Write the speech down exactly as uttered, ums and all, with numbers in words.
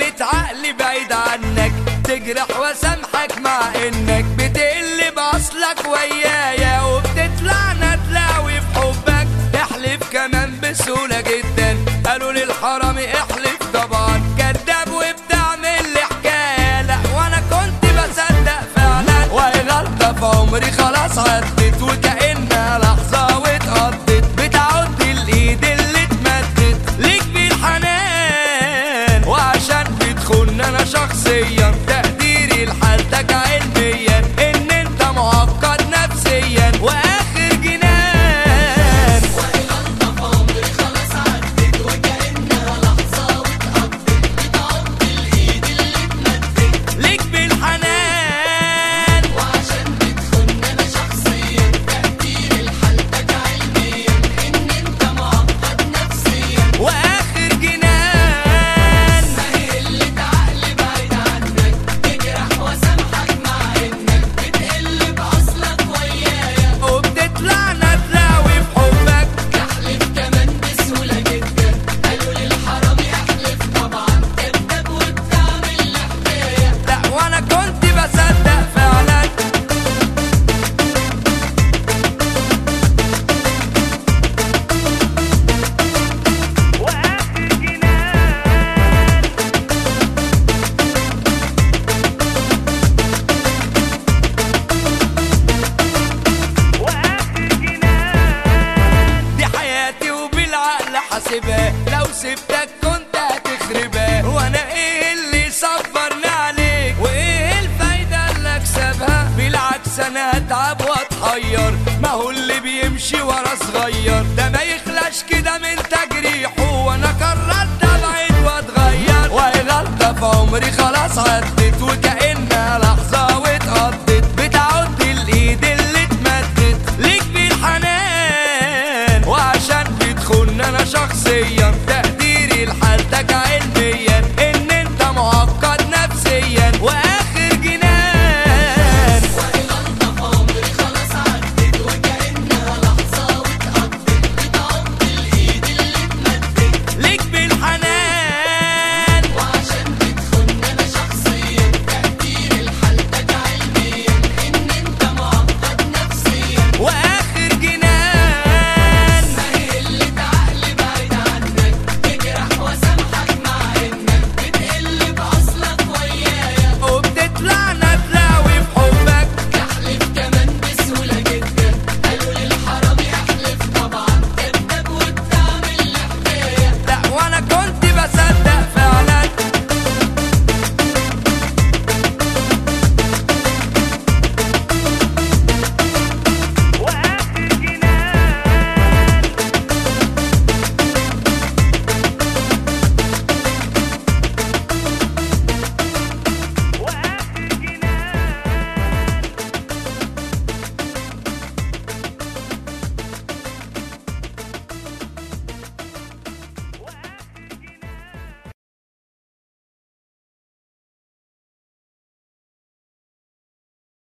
قلة عقل بعيد عنك، تجرح وسامحك مع انك بتقلب اصلك ويايا، وبتطلع ندلاوي في حبك، احلف كمان بسهولة جدا، قالوا للحرامي احلف طبعا، كداب وبتعمل لي حكاية، لا وانا كنت بصدق فعلا، وهي غلطة في عمري خلاص عدت، وكأنها لحظة واتقضت، بتعد الايد اللي اتمدت ليك بالحنان، وعشان بتخون انا شخصيا تقديري لحالتك علميا، ان انت معقد نفسيا واخر جنان، وهي غلطة في عمري خلاص عدت، وكأنها لحظة واتقضت، بتعض الايد اللي اتمدت ليك بالحنان، وعشان بتخون انا شخصيا تقديري لحالتك علميا، ان انت معقد نفسيا واخر جنان. ما هي قلة عقل بعيد عنك، تجرح وسامحك مع انك بتقلب اصلك ويايا، وبتطلع ندلاوي في حبك، تحلف كمان بسهولة جدا، قالوا للحرامي احلف طبعا، كداب وبتعمل لي حكاية، لا وانا كنت بصدق فعلا، واخر جنان. واخر جنان. دي حياتي وبالعقل حاسبها، لو سبتك كنت هتخربها، وانا ايه اللي صبرني عليك، وايه الفايدة اللي اكسبها، بالعكس انا هتعب واتحير، ما هو اللي بيمشي ورا صغير، ده ما يخلاش كده من تجريحه، وانا قررت ابعد واتغير، وهي غلطة في عمري خلاص عدت، وكأنها لحظة واتقضت، بتعد الايد اللي اتمدت ليك بالحنان، وعشان بتخون انا شخصيا